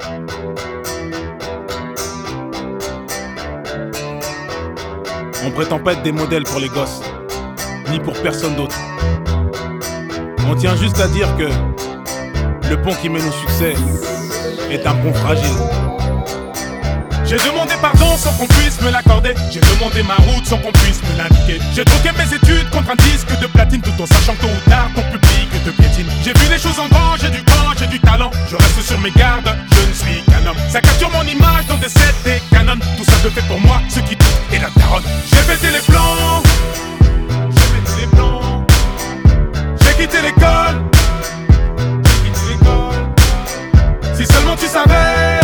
On prétend pas être des modèles pour les gosses, ni pour personne d'autre. On tient juste à dire que le pont qui mène au succès est un pont fragile. J'ai demandé pardon sans qu'on puisse me l'accorder. J'ai demandé ma route sans qu'on puisse me l'indiquer. J'ai troqué mes études contre un disque de platine, tout en sachant que tôt ou tard ton public te piétine. J'ai vu les choses en grand, j'ai du temps, j'ai du talent. Je reste sur mes gardes, je ne suis qu'un homme. Ça capture mon image dans des sets et canons. Tout ça je fais pour moi, ce qui doute est la daronne. J'ai pété les plans, j'ai pété les plans. J'ai quitté l'école, j'ai quitté l'école. Si seulement tu savais,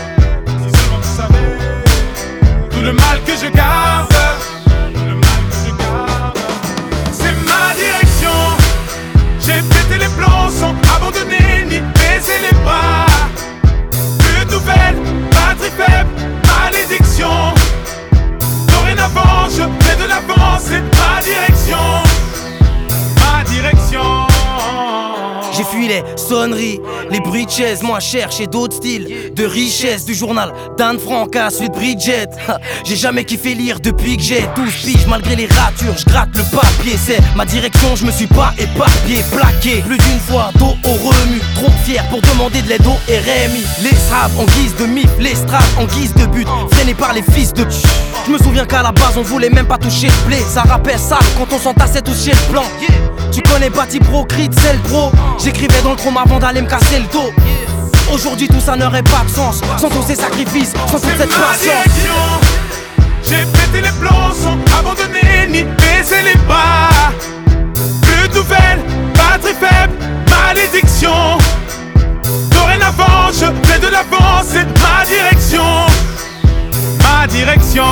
tout le mal que je garde, tout le mal que je garde. C'est ma direction. J'ai pété les plombs sans abandonner ni baisser les bras. Plus de nouvelles, batterie faible, malédiction. Dorénavant, je fais de l'avance. C'est ma direction. Ma direction. J'ai fui les sonneries, les bruits de chaises. Moi cherche d'autres styles de richesse. Du journal d'Anne Frank à celui de Bridget. J'ai jamais kiffé lire depuis que j'ai 12 piges. Malgré les ratures, je gratte le papier. C'est ma direction, je me suis pas éparpillé. Plaqué plus d'une fois, dos au remue. Trop fier pour demander de l'aide au RMI. Les straps en guise de mif, les straps en guise de but. Freinés par les fils de pute. Je me souviens qu'à la base on voulait même pas toucher le blé. Ça rappelle ça quand on s'entassait tous chez le plan. Tu connais Bati Pro, Crit, c'est le pro. J'écrivais dans le chrome avant d'aller me casser le dos. Aujourd'hui tout ça n'aurait pas de sens sans tous ces sacrifices, sans toute cette patience. J'ai pété les plombs sans abandonner ni baisser les bras. Plus de nouvelles, batterie faible, malédiction. Dorénavant je fais de l'avance, c'est ma direction. Ma direction.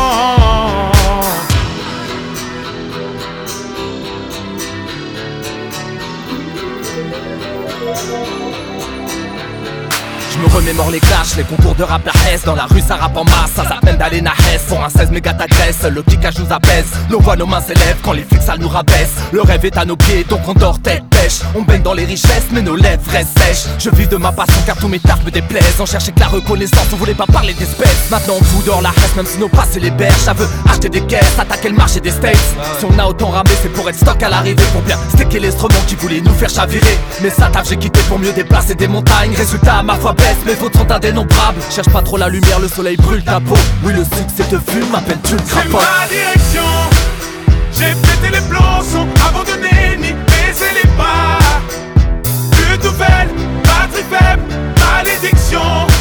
Je me remémore les clashs, les concours de rap la Hesse. Dans la rue ça rappe en masse, ça s'appelle d'aller na Hesse. Pour un 16 méga t'agresse, le kickage nous apaise. Nos voix, nos mains s'élèvent quand les flics ça nous rabaisse. Le rêve est à nos pieds donc on dort tête pêche. On baigne dans les richesses mais nos lèvres restent sèches. Je vis de ma passion car tous mes tafs me déplaisent. On cherchait que la reconnaissance, on voulait pas parler d'espèces. Maintenant on fout dehors la Hesse même si nos passés les berges. Ça veut acheter des caisses, attaquer le marché des States. Si on a autant ramé c'est pour être stock à l'arrivée. Pour bien sticker l'instrument qui voulait nous faire chavirer. Mais ça taf j'ai quitté pour mieux déplacer des montagnes. Résultat ma foi baisse, mes fautes sont indénombrables. Cherche pas trop la lumière, le soleil brûle ta peau. Oui le succès te fume, m'appelles-tu le crapaud. C'est ma direction. J'ai pété les plombs sans abandonner ni baisser les bras. Plus de nouvelles, batterie faible, malédiction.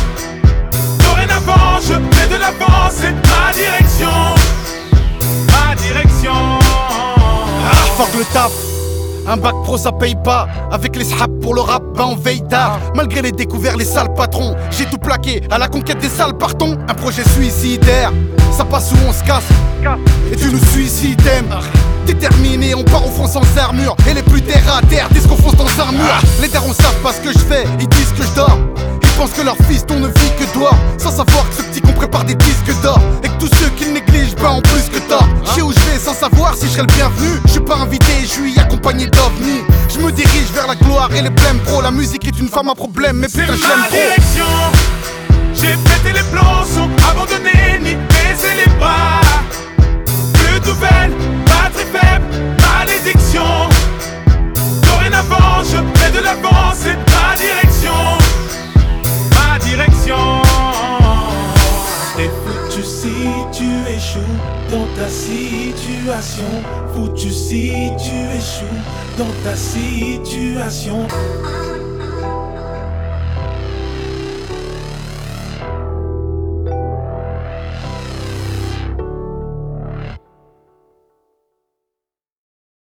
Dorénavant je fais de l'avance, c'est ma direction. Ma direction. Fuck le taf. Un bac pro ça paye pas. Avec les sraps pour le rap, ben on veille tard. Malgré les découvertes, les sales patrons. J'ai tout plaqué, à la conquête des sales partons. Un projet suicidaire, ça passe où on se casse. Et tu nous suicides, déterminé, on part au front sans armure. Et les plus terre à terre disent qu'on fonce dans un mur. Les darons savent pas ce que je fais, ils disent que je dors. Ils pensent que leur fils on ne vit que dehors. Sans savoir que ce petit qu'on prépare des disques d'or. Et que tous ceux qui le négligent, ben en plus que tort. Je sais où je vais sans savoir si je serai le bienvenu. Je suis pas invité, je suis accompagné d'ovnis. Je me dirige vers la gloire et les blèmes pro. La musique est une femme à problème, mais putain je l'aime trop. Direction. J'ai pété les plombs sans abandonner ni baisser les bras. Plus de nouvelles, batterie faible, malédiction. Dorénavant je fais de l'avance, c'est ma direction. Ma direction. T'es foutu si tu échoues dans ta situation. Foutu si tu échoues dans ta situation.